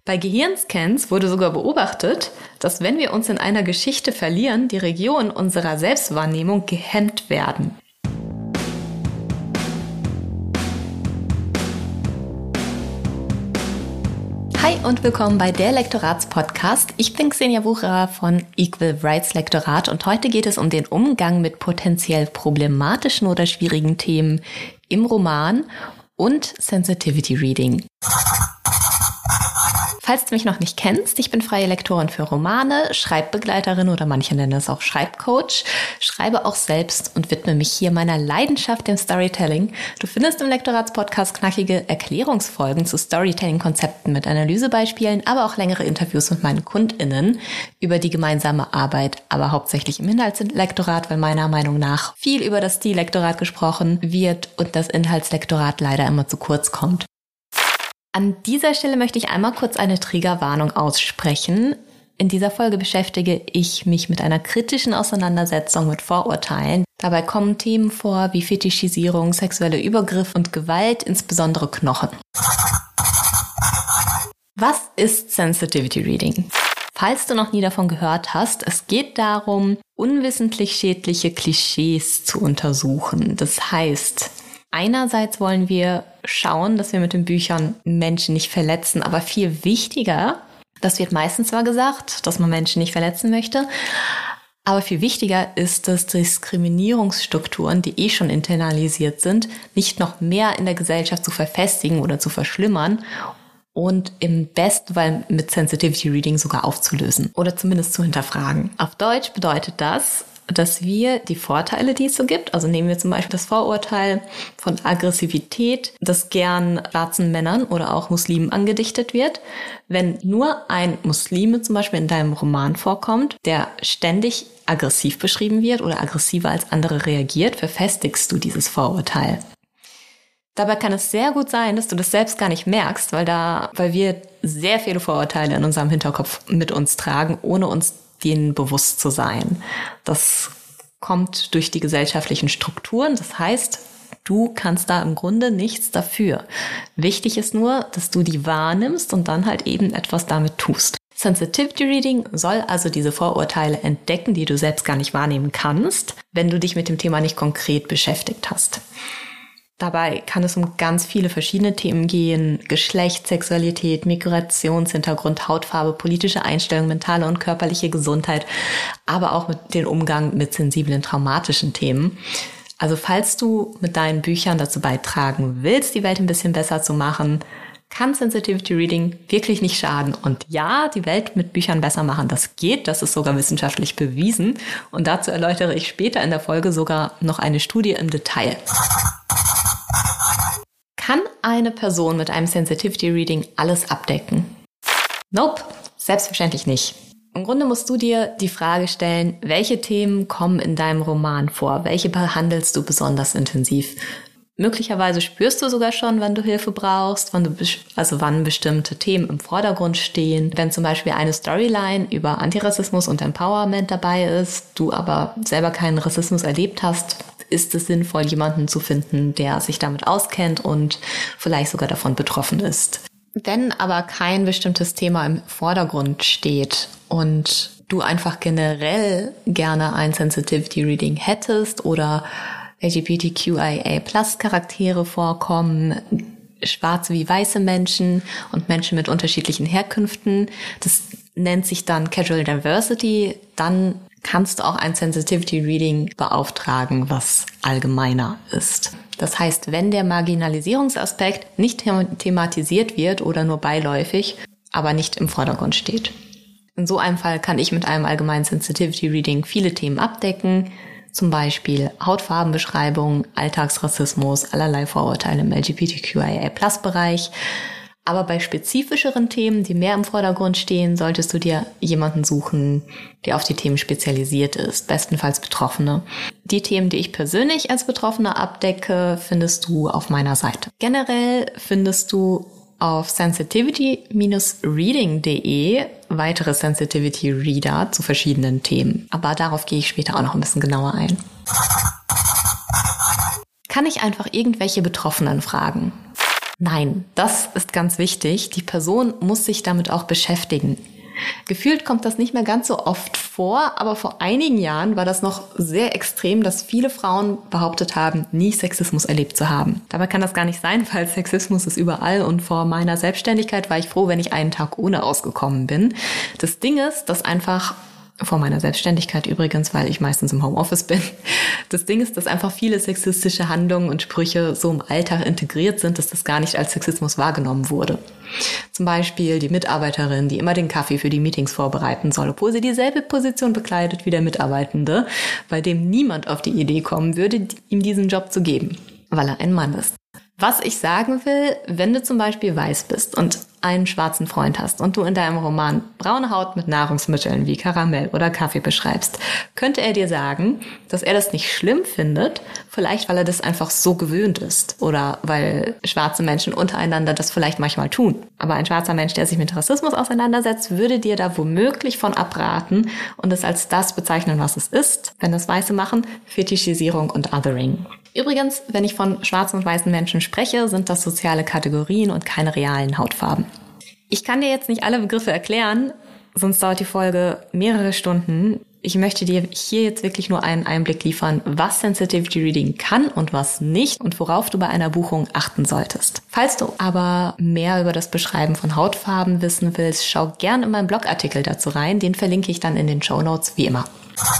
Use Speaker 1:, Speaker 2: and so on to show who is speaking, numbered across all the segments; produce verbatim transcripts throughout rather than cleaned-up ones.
Speaker 1: Bei Gehirnscans wurde sogar beobachtet, dass wenn wir uns in einer Geschichte verlieren, die Regionen unserer Selbstwahrnehmung gehemmt werden. Hi und willkommen bei der Lektoratspodcast. Ich bin Xenia Wucherer von Equal Rights Lektorat und heute geht es um den Umgang mit potenziell problematischen oder schwierigen Themen im Roman und Sensitivity Reading. Falls du mich noch nicht kennst, ich bin freie Lektorin für Romane, Schreibbegleiterin oder manche nennen es auch Schreibcoach, schreibe auch selbst und widme mich hier meiner Leidenschaft dem Storytelling. Du findest im Lektoratspodcast knackige Erklärungsfolgen zu Storytelling-Konzepten mit Analysebeispielen, aber auch längere Interviews mit meinen KundInnen über die gemeinsame Arbeit, aber hauptsächlich im Inhaltslektorat, weil meiner Meinung nach viel über das Stillektorat gesprochen wird und das Inhaltslektorat leider immer zu kurz kommt. An dieser Stelle möchte ich einmal kurz eine Triggerwarnung aussprechen. In dieser Folge beschäftige ich mich mit einer kritischen Auseinandersetzung mit Vorurteilen. Dabei kommen Themen vor wie Fetischisierung, sexuelle Übergriffe und Gewalt, insbesondere Knochen. Was ist Sensitivity Reading? Falls du noch nie davon gehört hast, es geht darum, unwissentlich schädliche Klischees zu untersuchen. Das heißt, einerseits wollen wir schauen, dass wir mit den Büchern Menschen nicht verletzen, aber viel wichtiger, das wird meistens zwar gesagt, dass man Menschen nicht verletzen möchte, aber viel wichtiger ist es, Diskriminierungsstrukturen, die eh schon internalisiert sind, nicht noch mehr in der Gesellschaft zu verfestigen oder zu verschlimmern und im besten Fall mit Sensitivity Reading sogar aufzulösen oder zumindest zu hinterfragen. Auf Deutsch bedeutet das, dass wir die Vorteile, die es so gibt, also nehmen wir zum Beispiel das Vorurteil von Aggressivität, das gern schwarzen Männern oder auch Muslimen angedichtet wird. Wenn nur ein Muslime zum Beispiel in deinem Roman vorkommt, der ständig aggressiv beschrieben wird oder aggressiver als andere reagiert, verfestigst du dieses Vorurteil. Dabei kann es sehr gut sein, dass du das selbst gar nicht merkst, weil da, weil wir sehr viele Vorurteile in unserem Hinterkopf mit uns tragen, ohne uns denen bewusst zu sein. Das kommt durch die gesellschaftlichen Strukturen. Das heißt, du kannst da im Grunde nichts dafür. Wichtig ist nur, dass du die wahrnimmst und dann halt eben etwas damit tust. Sensitivity Reading soll also diese Vorurteile entdecken, die du selbst gar nicht wahrnehmen kannst, wenn du dich mit dem Thema nicht konkret beschäftigt hast. Dabei kann es um ganz viele verschiedene Themen gehen: Geschlecht, Sexualität, Migrationshintergrund, Hautfarbe, politische Einstellung, mentale und körperliche Gesundheit, aber auch mit den Umgang mit sensiblen, traumatischen Themen. Also falls du mit deinen Büchern dazu beitragen willst, die Welt ein bisschen besser zu machen, kann Sensitivity Reading wirklich nicht schaden. Und ja, die Welt mit Büchern besser machen, das geht, das ist sogar wissenschaftlich bewiesen. Und dazu erläutere ich später in der Folge sogar noch eine Studie im Detail. Kann eine Person mit einem Sensitivity Reading alles abdecken? Nope, selbstverständlich nicht. Im Grunde musst du dir die Frage stellen, welche Themen kommen in deinem Roman vor? Welche behandelst du besonders intensiv? Möglicherweise spürst du sogar schon, wann du Hilfe brauchst, wann du, also wann bestimmte Themen im Vordergrund stehen. Wenn zum Beispiel eine Storyline über Antirassismus und Empowerment dabei ist, du aber selber keinen Rassismus erlebt hast, ist es sinnvoll, jemanden zu finden, der sich damit auskennt und vielleicht sogar davon betroffen ist. Wenn aber kein bestimmtes Thema im Vordergrund steht und du einfach generell gerne ein Sensitivity Reading hättest oder L G B T Q I A Plus Charaktere vorkommen, schwarze wie weiße Menschen und Menschen mit unterschiedlichen Herkünften, das nennt sich dann Casual Diversity, dann kannst du auch ein Sensitivity Reading beauftragen, was allgemeiner ist. Das heißt, wenn der Marginalisierungsaspekt nicht thematisiert wird oder nur beiläufig, aber nicht im Vordergrund steht. In so einem Fall kann ich mit einem allgemeinen Sensitivity Reading viele Themen abdecken, zum Beispiel Hautfarbenbeschreibung, Alltagsrassismus, allerlei Vorurteile im L G B T Q I A Plus Bereich. Aber bei spezifischeren Themen, die mehr im Vordergrund stehen, solltest du dir jemanden suchen, der auf die Themen spezialisiert ist, bestenfalls Betroffene. Die Themen, die ich persönlich als Betroffene abdecke, findest du auf meiner Seite. Generell findest du auf sensitivity Bindestrich reading Punkt de weitere Sensitivity Reader zu verschiedenen Themen. Aber darauf gehe ich später auch noch ein bisschen genauer ein. Kann ich einfach irgendwelche Betroffenen fragen? Nein, das ist ganz wichtig. Die Person muss sich damit auch beschäftigen. Gefühlt kommt das nicht mehr ganz so oft vor, aber vor einigen Jahren war das noch sehr extrem, dass viele Frauen behauptet haben, nie Sexismus erlebt zu haben. Dabei kann das gar nicht sein, weil Sexismus ist überall und vor meiner Selbstständigkeit war ich froh, wenn ich einen Tag ohne ausgekommen bin. Das Ding ist, dass einfach vor meiner Selbstständigkeit übrigens, weil ich meistens im Homeoffice bin. Das Ding ist, dass einfach viele sexistische Handlungen und Sprüche so im Alltag integriert sind, dass das gar nicht als Sexismus wahrgenommen wurde. Zum Beispiel die Mitarbeiterin, die immer den Kaffee für die Meetings vorbereiten soll, obwohl sie dieselbe Position bekleidet wie der Mitarbeitende, bei dem niemand auf die Idee kommen würde, ihm diesen Job zu geben, weil er ein Mann ist. Was ich sagen will, wenn du zum Beispiel weiß bist und einen schwarzen Freund hast und du in deinem Roman braune Haut mit Nahrungsmitteln wie Karamell oder Kaffee beschreibst, könnte er dir sagen, dass er das nicht schlimm findet, vielleicht weil er das einfach so gewöhnt ist oder weil schwarze Menschen untereinander das vielleicht manchmal tun. Aber ein schwarzer Mensch, der sich mit Rassismus auseinandersetzt, würde dir da womöglich von abraten und es als das bezeichnen, was es ist, wenn das Weiße machen, Fetischisierung und Othering. Übrigens, wenn ich von schwarzen und weißen Menschen spreche, sind das soziale Kategorien und keine realen Hautfarben. Ich kann dir jetzt nicht alle Begriffe erklären, sonst dauert die Folge mehrere Stunden. Ich möchte dir hier jetzt wirklich nur einen Einblick liefern, was Sensitivity Reading kann und was nicht und worauf du bei einer Buchung achten solltest. Falls du aber mehr über das Beschreiben von Hautfarben wissen willst, schau gern in meinen Blogartikel dazu rein. Den verlinke ich dann in den Shownotes wie immer.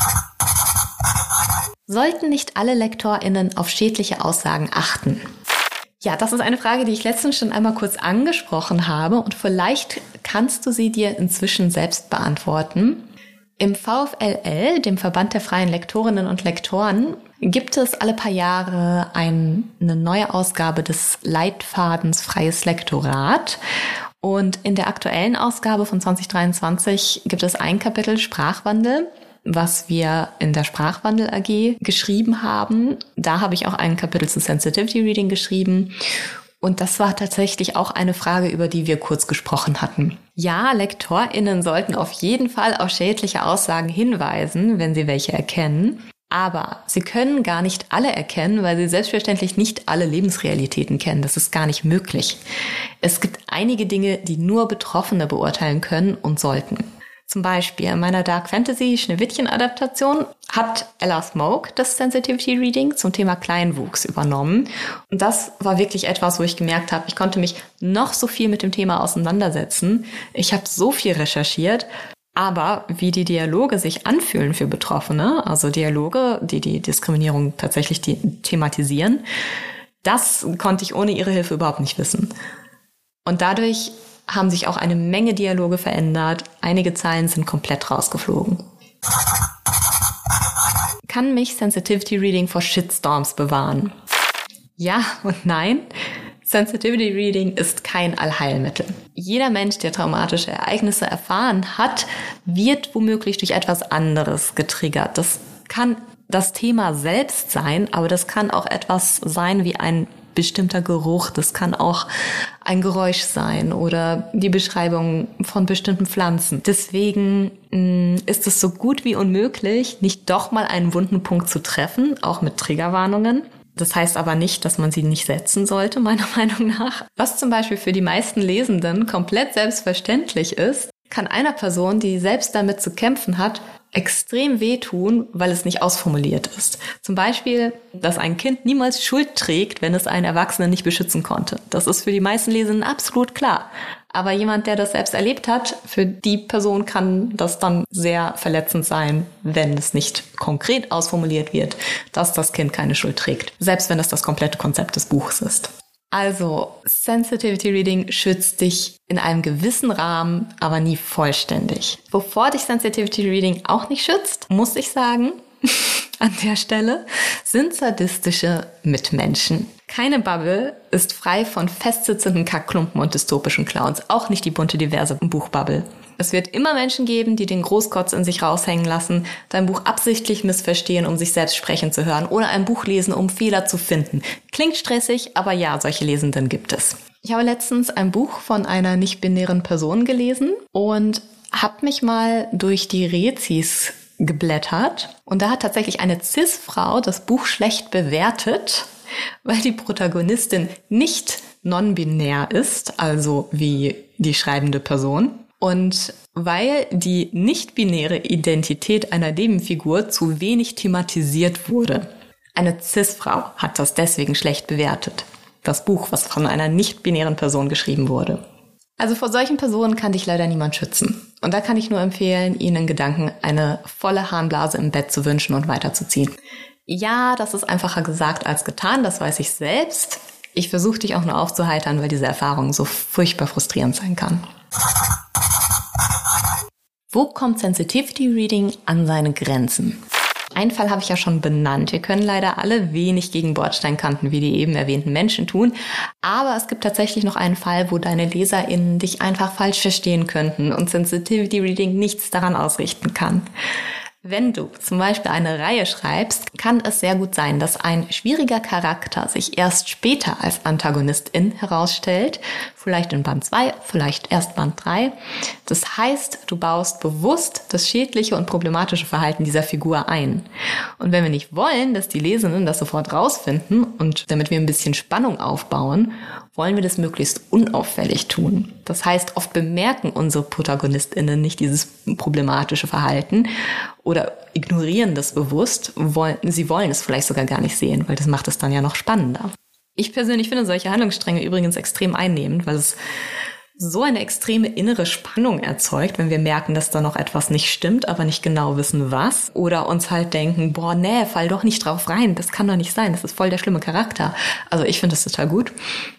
Speaker 1: Sollten nicht alle LektorInnen auf schädliche Aussagen achten? Ja, das ist eine Frage, die ich letztens schon einmal kurz angesprochen habe und vielleicht kannst du sie dir inzwischen selbst beantworten. Im V F L L, dem Verband der freien Lektorinnen und Lektoren, gibt es alle paar Jahre ein, eine neue Ausgabe des Leitfadens Freies Lektorat. Und in der aktuellen Ausgabe von zwanzig dreiundzwanzig gibt es ein Kapitel Sprachwandel, was wir in der Sprachwandel A G geschrieben haben. Da habe ich auch ein Kapitel zu Sensitivity Reading geschrieben. Und das war tatsächlich auch eine Frage, über die wir kurz gesprochen hatten. Ja, LektorInnen sollten auf jeden Fall auf schädliche Aussagen hinweisen, wenn sie welche erkennen. Aber sie können gar nicht alle erkennen, weil sie selbstverständlich nicht alle Lebensrealitäten kennen. Das ist gar nicht möglich. Es gibt einige Dinge, die nur Betroffene beurteilen können und sollten. Zum Beispiel in meiner Dark Fantasy Schneewittchen-Adaptation hat Ella Smoke das Sensitivity Reading zum Thema Kleinwuchs übernommen. Und das war wirklich etwas, wo ich gemerkt habe, ich konnte mich noch so viel mit dem Thema auseinandersetzen. Ich habe so viel recherchiert, aber wie die Dialoge sich anfühlen für Betroffene, also Dialoge, die die Diskriminierung tatsächlich thematisieren, das konnte ich ohne ihre Hilfe überhaupt nicht wissen. Und dadurch haben sich auch eine Menge Dialoge verändert. Einige Zeilen sind komplett rausgeflogen. Kann mich Sensitivity Reading vor Shitstorms bewahren? Ja und nein. Sensitivity Reading ist kein Allheilmittel. Jeder Mensch, der traumatische Ereignisse erfahren hat, wird womöglich durch etwas anderes getriggert. Das kann das Thema selbst sein, aber das kann auch etwas sein wie ein bestimmter Geruch, das kann auch ein Geräusch sein oder die Beschreibung von bestimmten Pflanzen. Deswegen mh, ist es so gut wie unmöglich, nicht doch mal einen wunden Punkt zu treffen, auch mit Triggerwarnungen. Das heißt aber nicht, dass man sie nicht setzen sollte, meiner Meinung nach. Was zum Beispiel für die meisten Lesenden komplett selbstverständlich ist, kann einer Person, die selbst damit zu kämpfen hat, extrem wehtun, weil es nicht ausformuliert ist. Zum Beispiel, dass ein Kind niemals Schuld trägt, wenn es einen Erwachsenen nicht beschützen konnte. Das ist für die meisten Lesenden absolut klar. Aber jemand, der das selbst erlebt hat, für die Person kann das dann sehr verletzend sein, wenn es nicht konkret ausformuliert wird, dass das Kind keine Schuld trägt. Selbst wenn das das komplette Konzept des Buches ist. Also, Sensitivity Reading schützt dich in einem gewissen Rahmen, aber nie vollständig. Wovor dich Sensitivity Reading auch nicht schützt, muss ich sagen, an der Stelle, sind sadistische Mitmenschen. Keine Bubble ist frei von festsitzenden Kackklumpen und dystopischen Clowns, auch nicht die bunte, diverse Buchbubble. Es wird immer Menschen geben, die den Großkotz in sich raushängen lassen, dein Buch absichtlich missverstehen, um sich selbst sprechen zu hören, oder ein Buch lesen, um Fehler zu finden. Klingt stressig, aber ja, solche Lesenden gibt es. Ich habe letztens ein Buch von einer nicht-binären Person gelesen und habe mich mal durch die Rezis geblättert. Und da hat tatsächlich eine Cis-Frau das Buch schlecht bewertet, weil die Protagonistin nicht non-binär ist, also wie die schreibende Person. Und weil die nicht-binäre Identität einer Nebenfigur zu wenig thematisiert wurde. Eine Cis-Frau hat das deswegen schlecht bewertet. Das Buch, was von einer nicht-binären Person geschrieben wurde. Also vor solchen Personen kann dich leider niemand schützen. Und da kann ich nur empfehlen, ihnen in Gedanken eine volle Harnblase im Bett zu wünschen und weiterzuziehen. Ja, das ist einfacher gesagt als getan, das weiß ich selbst. Ich versuche dich auch nur aufzuheitern, weil diese Erfahrung so furchtbar frustrierend sein kann. Wo kommt Sensitivity Reading an seine Grenzen? Einen Fall habe ich ja schon benannt. Wir können leider alle wenig gegen Bordsteinkanten wie die eben erwähnten Menschen tun. Aber es gibt tatsächlich noch einen Fall, wo deine LeserInnen dich einfach falsch verstehen könnten und Sensitivity Reading nichts daran ausrichten kann. Wenn du zum Beispiel eine Reihe schreibst, kann es sehr gut sein, dass ein schwieriger Charakter sich erst später als Antagonistin herausstellt, vielleicht in Band zwei, vielleicht erst Band drei. Das heißt, du baust bewusst das schädliche und problematische Verhalten dieser Figur ein. Und wenn wir nicht wollen, dass die Lesenden das sofort rausfinden und damit wir ein bisschen Spannung aufbauen, wollen wir das möglichst unauffällig tun. Das heißt, oft bemerken unsere ProtagonistInnen nicht dieses problematische Verhalten oder ignorieren das bewusst. Wollen, sie wollen es vielleicht sogar gar nicht sehen, weil das macht es dann ja noch spannender. Ich persönlich finde solche Handlungsstränge übrigens extrem einnehmend, weil es so eine extreme innere Spannung erzeugt, wenn wir merken, dass da noch etwas nicht stimmt, aber nicht genau wissen, was. Oder uns halt denken, boah, nee, fall doch nicht drauf rein, das kann doch nicht sein, das ist voll der schlimme Charakter. Also ich finde das total gut.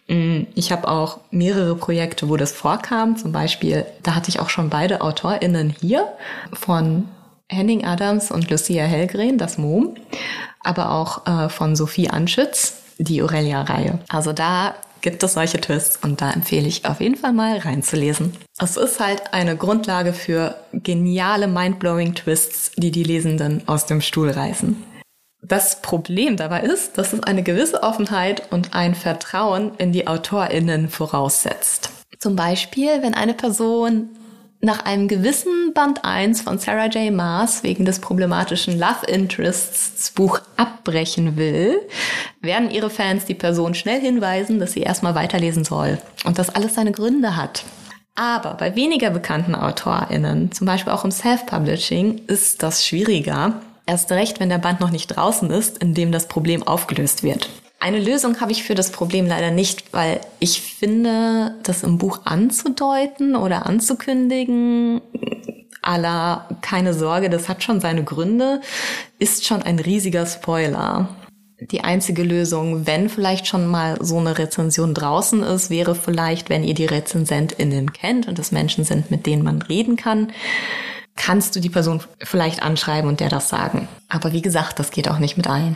Speaker 1: Ich habe auch mehrere Projekte, wo das vorkam. Zum Beispiel, da hatte ich auch schon beide AutorInnen hier von Henning Adams und Lucia Hellgren, das Mom, aber auch äh, von Sophie Anschütz, die Aurelia-Reihe. Also da gibt es solche Twists und da empfehle ich auf jeden Fall mal reinzulesen. Es ist halt eine Grundlage für geniale, mindblowing Twists, die die Lesenden aus dem Stuhl reißen. Das Problem dabei ist, dass es eine gewisse Offenheit und ein Vertrauen in die AutorInnen voraussetzt. Zum Beispiel, wenn eine Person nach einem gewissen Band eins von Sarah J. Maas wegen des problematischen Love Interests das Buch abbrechen will, werden ihre Fans die Person schnell hinweisen, dass sie erstmal weiterlesen soll und das alles seine Gründe hat. Aber bei weniger bekannten AutorInnen, zum Beispiel auch im Self-Publishing, ist das schwieriger. Erst recht, wenn der Band noch nicht draußen ist, in dem das Problem aufgelöst wird. Eine Lösung habe ich für das Problem leider nicht, weil ich finde, das im Buch anzudeuten oder anzukündigen, à la keine Sorge, das hat schon seine Gründe, ist schon ein riesiger Spoiler. Die einzige Lösung, wenn vielleicht schon mal so eine Rezension draußen ist, wäre vielleicht, wenn ihr die RezensentInnen kennt und es Menschen sind, mit denen man reden kann, kannst du die Person vielleicht anschreiben und der das sagen. Aber wie gesagt, das geht auch nicht mit allen.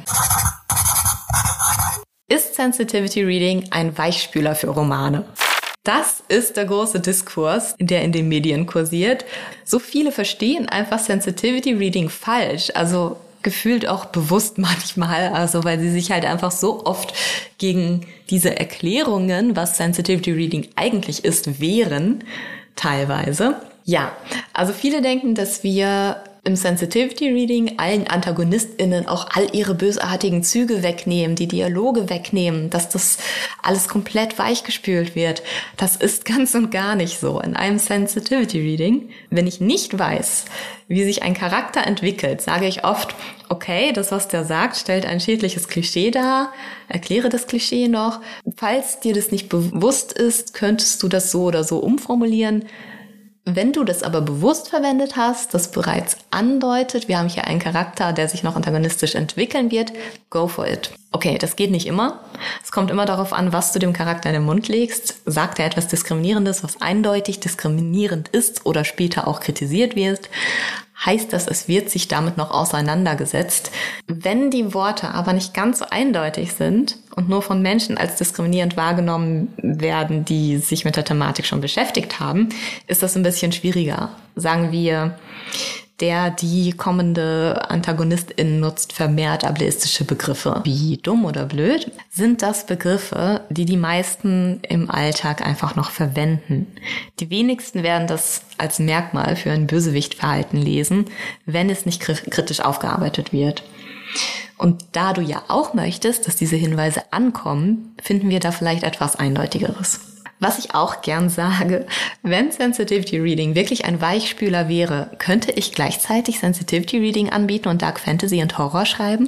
Speaker 1: Ist Sensitivity Reading ein Weichspüler für Romane? Das ist der große Diskurs, der in den Medien kursiert. So viele verstehen einfach Sensitivity Reading falsch, also gefühlt auch bewusst manchmal, also weil sie sich halt einfach so oft gegen diese Erklärungen, was Sensitivity Reading eigentlich ist, wehren, teilweise. Ja, also viele denken, dass wir im Sensitivity Reading allen AntagonistInnen auch all ihre bösartigen Züge wegnehmen, die Dialoge wegnehmen, dass das alles komplett weichgespült wird. Das ist ganz und gar nicht so. In einem Sensitivity Reading, wenn ich nicht weiß, wie sich ein Charakter entwickelt, sage ich oft, okay, das, was der sagt, stellt ein schädliches Klischee dar, erkläre das Klischee noch. Falls dir das nicht bewusst ist, könntest du das so oder so umformulieren. Wenn du das aber bewusst verwendet hast, das bereits andeutet, wir haben hier einen Charakter, der sich noch antagonistisch entwickeln wird, go for it. Okay, das geht nicht immer. Es kommt immer darauf an, was du dem Charakter in den Mund legst. Sagt er etwas Diskriminierendes, was eindeutig diskriminierend ist oder später auch kritisiert wird, heißt das, es wird sich damit noch auseinandergesetzt. Wenn die Worte aber nicht ganz so eindeutig sind und nur von Menschen als diskriminierend wahrgenommen werden, die sich mit der Thematik schon beschäftigt haben, ist das ein bisschen schwieriger. Sagen wir, der, die kommende Antagonistin nutzt vermehrt ableistische Begriffe wie dumm oder blöd, sind das Begriffe, die die meisten im Alltag einfach noch verwenden. Die wenigsten werden das als Merkmal für ein Bösewichtverhalten lesen, wenn es nicht kritisch aufgearbeitet wird. Und da du ja auch möchtest, dass diese Hinweise ankommen, finden wir da vielleicht etwas Eindeutigeres. Was ich auch gern sage, wenn Sensitivity Reading wirklich ein Weichspüler wäre, könnte ich gleichzeitig Sensitivity Reading anbieten und Dark Fantasy und Horror schreiben?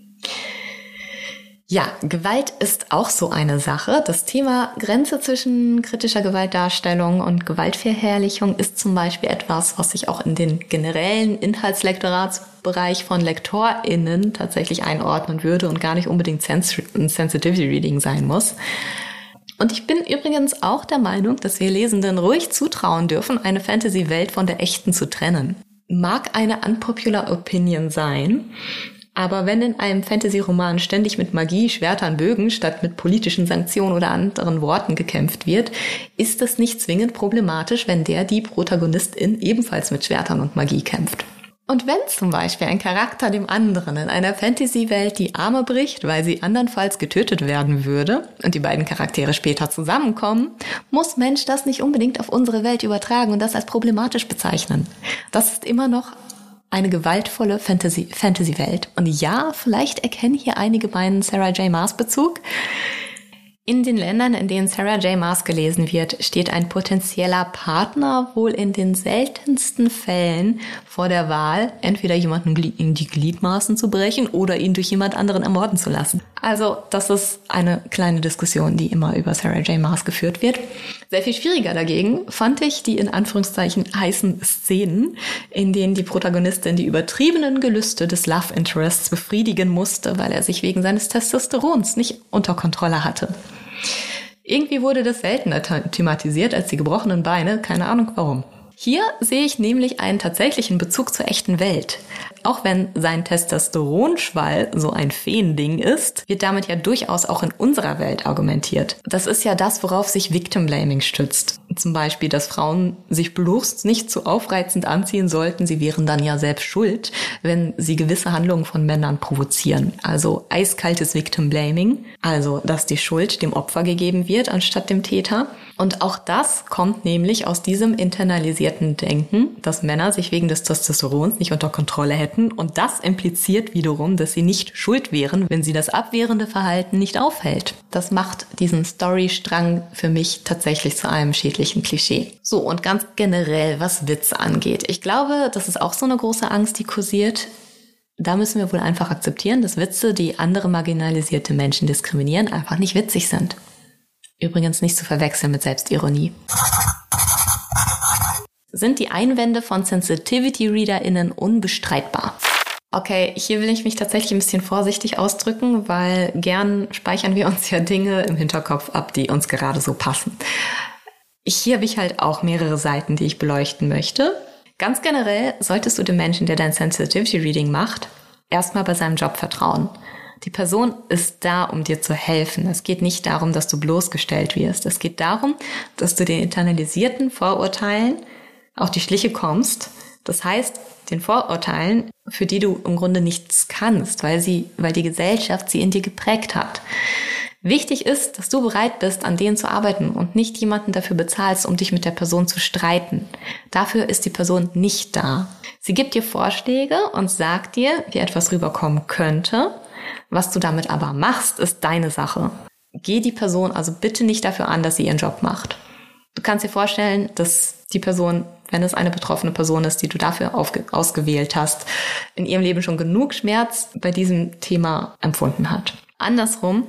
Speaker 1: Ja, Gewalt ist auch so eine Sache. Das Thema Grenze zwischen kritischer Gewaltdarstellung und Gewaltverherrlichung ist zum Beispiel etwas, was sich auch in den generellen Inhaltslektoratsbereich von LektorInnen tatsächlich einordnen würde und gar nicht unbedingt Sens- Sensitivity Reading sein muss. Und ich bin übrigens auch der Meinung, dass wir Lesenden ruhig zutrauen dürfen, eine Fantasy-Welt von der echten zu trennen. Mag eine unpopular Opinion sein, aber wenn in einem Fantasy-Roman ständig mit Magie, Schwertern, Bögen statt mit politischen Sanktionen oder anderen Worten gekämpft wird, ist es nicht zwingend problematisch, wenn der die Protagonistin ebenfalls mit Schwertern und Magie kämpft. Und wenn zum Beispiel ein Charakter dem anderen in einer Fantasy-Welt die Arme bricht, weil sie andernfalls getötet werden würde und die beiden Charaktere später zusammenkommen, muss Mensch das nicht unbedingt auf unsere Welt übertragen und das als problematisch bezeichnen. Das ist immer noch eine gewaltvolle Fantasy- Fantasy-Welt. Und ja, vielleicht erkennen hier einige meinen Sarah J. Maas-Bezug. In den Ländern, in denen Sarah J. Maas gelesen wird, steht ein potenzieller Partner wohl in den seltensten Fällen vor der Wahl, entweder jemanden in die Gliedmaßen zu brechen oder ihn durch jemand anderen ermorden zu lassen. Also das ist eine kleine Diskussion, die immer über Sarah J. Maas geführt wird. Sehr viel schwieriger dagegen fand ich die in Anführungszeichen heißen Szenen, in denen die Protagonistin die übertriebenen Gelüste des Love Interests befriedigen musste, weil er sich wegen seines Testosterons nicht unter Kontrolle hatte. Irgendwie wurde das seltener thematisiert als die gebrochenen Beine, keine Ahnung warum. Hier sehe ich nämlich einen tatsächlichen Bezug zur echten Welt. Auch wenn sein Testosteronschwall so ein Feending ist, wird damit ja durchaus auch in unserer Welt argumentiert. Das ist ja das, worauf sich Victim Blaming stützt. Zum Beispiel, dass Frauen sich bloß nicht zu aufreizend anziehen sollten. Sie wären dann ja selbst schuld, wenn sie gewisse Handlungen von Männern provozieren. Also eiskaltes Victim Blaming, also dass die Schuld dem Opfer gegeben wird anstatt dem Täter. Und auch das kommt nämlich aus diesem internalisierten Denken, dass Männer sich wegen des Testosterons nicht unter Kontrolle hätten. Und das impliziert wiederum, dass sie nicht schuld wären, wenn sie das abwehrende Verhalten nicht aufhält. Das macht diesen Storystrang für mich tatsächlich zu einem schädlichen Klischee. So, und ganz generell, was Witze angeht. Ich glaube, das ist auch so eine große Angst, die kursiert. Da müssen wir wohl einfach akzeptieren, dass Witze, die andere marginalisierte Menschen diskriminieren, einfach nicht witzig sind. Übrigens nicht zu verwechseln mit Selbstironie. Sind die Einwände von Sensitivity-ReaderInnen unbestreitbar? Okay, hier will ich mich tatsächlich ein bisschen vorsichtig ausdrücken, weil gern speichern wir uns ja Dinge im Hinterkopf ab, die uns gerade so passen. Hier habe ich halt auch mehrere Seiten, die ich beleuchten möchte. Ganz generell solltest du dem Menschen, der dein Sensitivity-Reading macht, erstmal bei seinem Job vertrauen. Die Person ist da, um dir zu helfen. Es geht nicht darum, dass du bloßgestellt wirst. Es geht darum, dass du den internalisierten Vorurteilen auf die Schliche kommst. Das heißt, den Vorurteilen, für die du im Grunde nichts kannst, weil sie, weil die Gesellschaft sie in dir geprägt hat. Wichtig ist, dass du bereit bist, an denen zu arbeiten und nicht jemanden dafür bezahlst, um dich mit der Person zu streiten. Dafür ist die Person nicht da. Sie gibt dir Vorschläge und sagt dir, wie etwas rüberkommen könnte. Was du damit aber machst, ist deine Sache. Geh die Person also bitte nicht dafür an, dass sie ihren Job macht. Du kannst dir vorstellen, dass die Person, wenn es eine betroffene Person ist, die du dafür aufge- ausgewählt hast, in ihrem Leben schon genug Schmerz bei diesem Thema empfunden hat. Andersrum,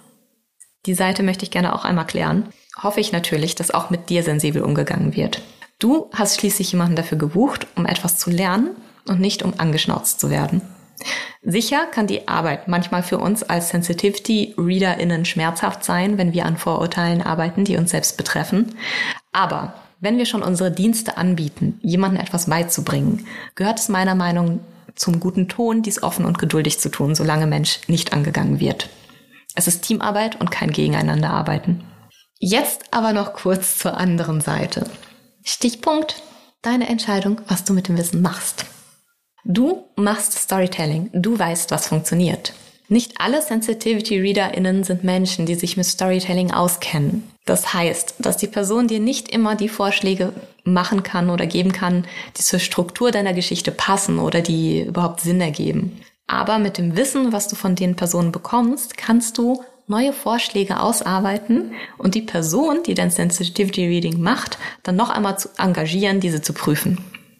Speaker 1: die Seite möchte ich gerne auch einmal klären, hoffe ich natürlich, dass auch mit dir sensibel umgegangen wird. Du hast schließlich jemanden dafür gebucht, um etwas zu lernen und nicht um angeschnauzt zu werden. Sicher kann die Arbeit manchmal für uns als Sensitivity-ReaderInnen schmerzhaft sein, wenn wir an Vorurteilen arbeiten, die uns selbst betreffen. Aber wenn wir schon unsere Dienste anbieten, jemandem etwas beizubringen, gehört es meiner Meinung nach zum guten Ton, dies offen und geduldig zu tun, solange Mensch nicht angegangen wird. Es ist Teamarbeit und kein Gegeneinanderarbeiten. Jetzt aber noch kurz zur anderen Seite. Stichpunkt: deine Entscheidung, was du mit dem Wissen machst. Du machst Storytelling, du weißt, was funktioniert. Nicht alle Sensitivity-ReaderInnen sind Menschen, die sich mit Storytelling auskennen. Das heißt, dass die Person dir nicht immer die Vorschläge machen kann oder geben kann, die zur Struktur deiner Geschichte passen oder die überhaupt Sinn ergeben. Aber mit dem Wissen, was du von den Personen bekommst, kannst du neue Vorschläge ausarbeiten und die Person, die dein Sensitivity Reading macht, dann noch einmal zu engagieren, diese zu prüfen.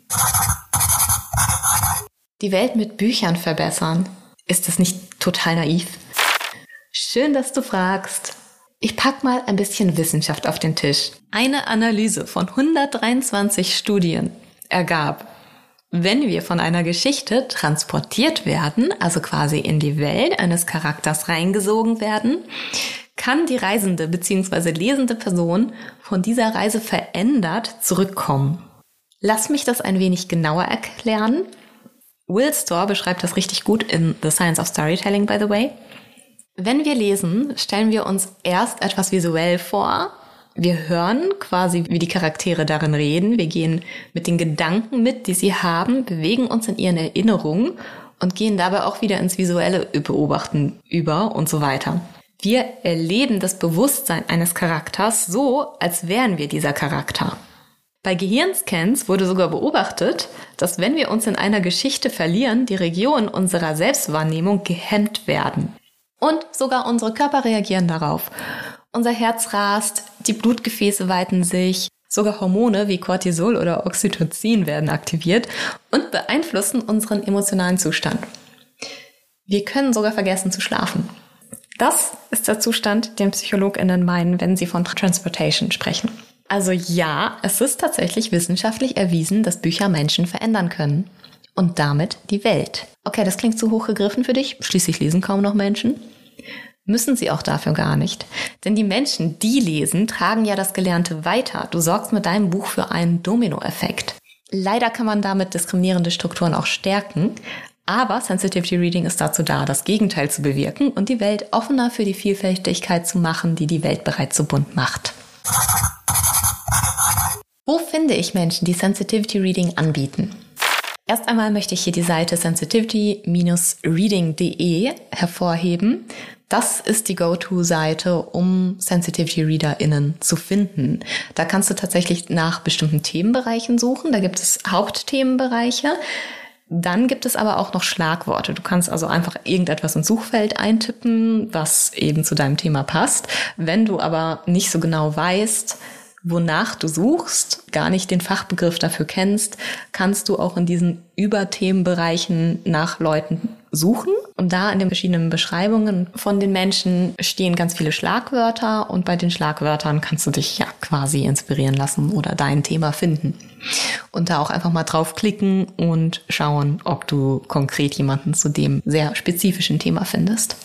Speaker 1: Die Welt mit Büchern verbessern. Ist das nicht total naiv? Schön, dass du fragst. Ich pack mal ein bisschen Wissenschaft auf den Tisch. Eine Analyse von hundertdreiundzwanzig Studien ergab, wenn wir von einer Geschichte transportiert werden, also quasi in die Welt eines Charakters reingesogen werden, kann die reisende bzw. lesende Person von dieser Reise verändert zurückkommen. Lass mich das ein wenig genauer erklären. Will Storr beschreibt das richtig gut in The Science of Storytelling, by the way. Wenn wir lesen, stellen wir uns erst etwas visuell vor. Wir hören quasi, wie die Charaktere darin reden. Wir gehen mit den Gedanken mit, die sie haben, bewegen uns in ihren Erinnerungen und gehen dabei auch wieder ins visuelle Beobachten über und so weiter. Wir erleben das Bewusstsein eines Charakters so, als wären wir dieser Charakter. Bei Gehirnscans wurde sogar beobachtet, dass wenn wir uns in einer Geschichte verlieren, die Regionen unserer Selbstwahrnehmung gehemmt werden. Und sogar unsere Körper reagieren darauf. Unser Herz rast, die Blutgefäße weiten sich, sogar Hormone wie Cortisol oder Oxytocin werden aktiviert und beeinflussen unseren emotionalen Zustand. Wir können sogar vergessen zu schlafen. Das ist der Zustand, den PsychologInnen meinen, wenn sie von Transportation sprechen. Also ja, es ist tatsächlich wissenschaftlich erwiesen, dass Bücher Menschen verändern können. Und damit die Welt. Okay, das klingt zu hoch gegriffen für dich. Schließlich lesen kaum noch Menschen. Müssen sie auch dafür gar nicht. Denn die Menschen, die lesen, tragen ja das Gelernte weiter. Du sorgst mit deinem Buch für einen Dominoeffekt. Leider kann man damit diskriminierende Strukturen auch stärken. Aber Sensitivity Reading ist dazu da, das Gegenteil zu bewirken und die Welt offener für die Vielfältigkeit zu machen, die die Welt bereits so bunt macht. Wo finde ich Menschen, die Sensitivity Reading anbieten? Erst einmal möchte ich hier die Seite sensitivity Bindestrich reading punkt de hervorheben. Das ist die Go-To-Seite, um Sensitivity-ReaderInnen zu finden. Da kannst du tatsächlich nach bestimmten Themenbereichen suchen. Da gibt es Hauptthemenbereiche. Dann gibt es aber auch noch Schlagworte. Du kannst also einfach irgendetwas ins Suchfeld eintippen, was eben zu deinem Thema passt. Wenn du aber nicht so genau weißt, wonach du suchst, gar nicht den Fachbegriff dafür kennst, kannst du auch in diesen Überthemenbereichen nach Leuten suchen. Und da in den verschiedenen Beschreibungen von den Menschen stehen ganz viele Schlagwörter und bei den Schlagwörtern kannst du dich ja quasi inspirieren lassen oder dein Thema finden. Und da auch einfach mal draufklicken und schauen, ob du konkret jemanden zu dem sehr spezifischen Thema findest.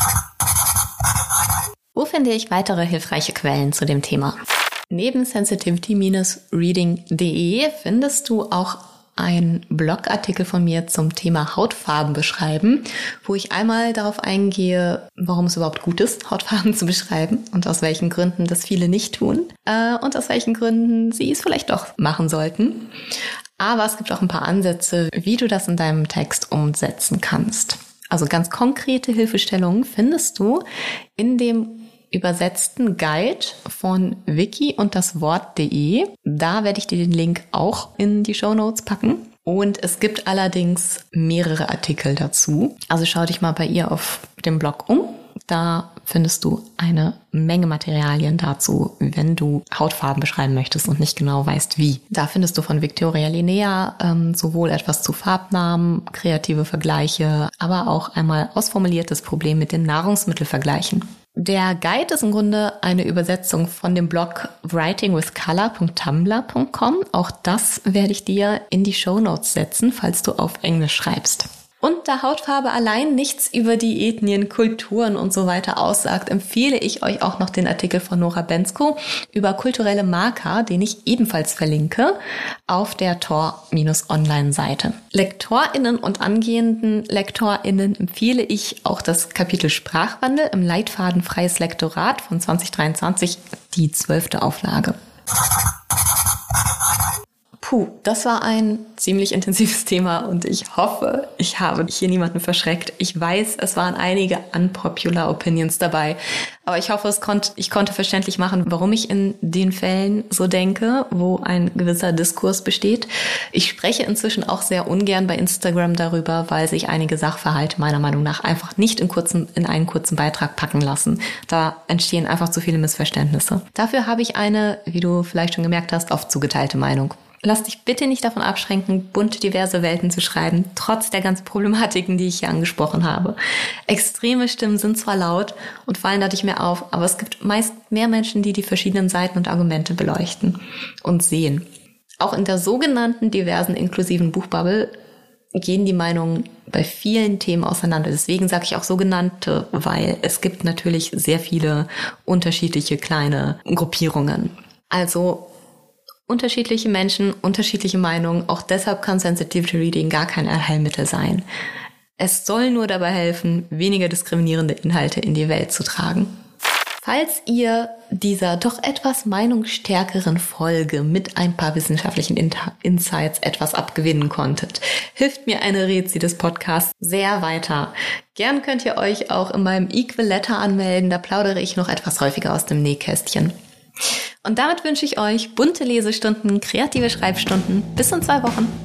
Speaker 1: Wo finde ich weitere hilfreiche Quellen zu dem Thema? Neben sensitivity Bindestrich reading punkt de findest du auch einen Blogartikel von mir zum Thema Hautfarben beschreiben, wo ich einmal darauf eingehe, warum es überhaupt gut ist, Hautfarben zu beschreiben und aus welchen Gründen das viele nicht tun äh, und aus welchen Gründen sie es vielleicht doch machen sollten. Aber es gibt auch ein paar Ansätze, wie du das in deinem Text umsetzen kannst. Also ganz konkrete Hilfestellungen findest du in dem übersetzten Guide von Wiki und das Wort punkt de. Da werde ich dir den Link auch in die Shownotes packen. Und es gibt allerdings mehrere Artikel dazu. Also schau dich mal bei ihr auf dem Blog um. Da findest du eine Menge Materialien dazu, wenn du Hautfarben beschreiben möchtest und nicht genau weißt, wie. Da findest du von Victoria Linnea ähm, sowohl etwas zu Farbnamen, kreative Vergleiche, aber auch einmal ausformuliertes Problem mit den Nahrungsmittelvergleichen. Der Guide ist im Grunde eine Übersetzung von dem Blog writing with color punkt tumblr punkt com. Auch das werde ich dir in die Shownotes setzen, falls du auf Englisch schreibst. Und da Hautfarbe allein nichts über die Ethnien, Kulturen und so weiter aussagt, empfehle ich euch auch noch den Artikel von Nora Bensko über kulturelle Marker, den ich ebenfalls verlinke, auf der Tor-Online-Seite. LektorInnen und angehenden LektorInnen empfehle ich auch das Kapitel Sprachwandel im Leitfaden Freies Lektorat von zwanzig dreiundzwanzig, die zwölfte Auflage. Puh, das war ein ziemlich intensives Thema und ich hoffe, ich habe hier niemanden verschreckt. Ich weiß, es waren einige unpopular Opinions dabei, aber ich hoffe, es konnt, ich konnte verständlich machen, warum ich in den Fällen so denke, wo ein gewisser Diskurs besteht. Ich spreche inzwischen auch sehr ungern bei Instagram darüber, weil sich einige Sachverhalte meiner Meinung nach einfach nicht in, kurzen, in einen kurzen Beitrag packen lassen. Da entstehen einfach zu viele Missverständnisse. Dafür habe ich eine, wie du vielleicht schon gemerkt hast, oft zugeteilte Meinung. Lass dich bitte nicht davon abschränken, bunte, diverse Welten zu schreiben, trotz der ganzen Problematiken, die ich hier angesprochen habe. Extreme Stimmen sind zwar laut und fallen dadurch mehr auf, aber es gibt meist mehr Menschen, die die verschiedenen Seiten und Argumente beleuchten und sehen. Auch in der sogenannten diversen, inklusiven Buchbubble gehen die Meinungen bei vielen Themen auseinander. Deswegen sage ich auch sogenannte, weil es gibt natürlich sehr viele unterschiedliche kleine Gruppierungen. Also unterschiedliche Menschen, unterschiedliche Meinungen. Auch deshalb kann Sensitivity Reading gar kein Allheilmittel sein. Es soll nur dabei helfen, weniger diskriminierende Inhalte in die Welt zu tragen. Falls ihr dieser doch etwas meinungsstärkeren Folge mit ein paar wissenschaftlichen Insights etwas abgewinnen konntet, hilft mir eine Rezi des Podcasts sehr weiter. Gern könnt ihr euch auch in meinem Equal Letter anmelden, da plaudere ich noch etwas häufiger aus dem Nähkästchen. Und damit wünsche ich euch bunte Lesestunden, kreative Schreibstunden. Bis in zwei Wochen.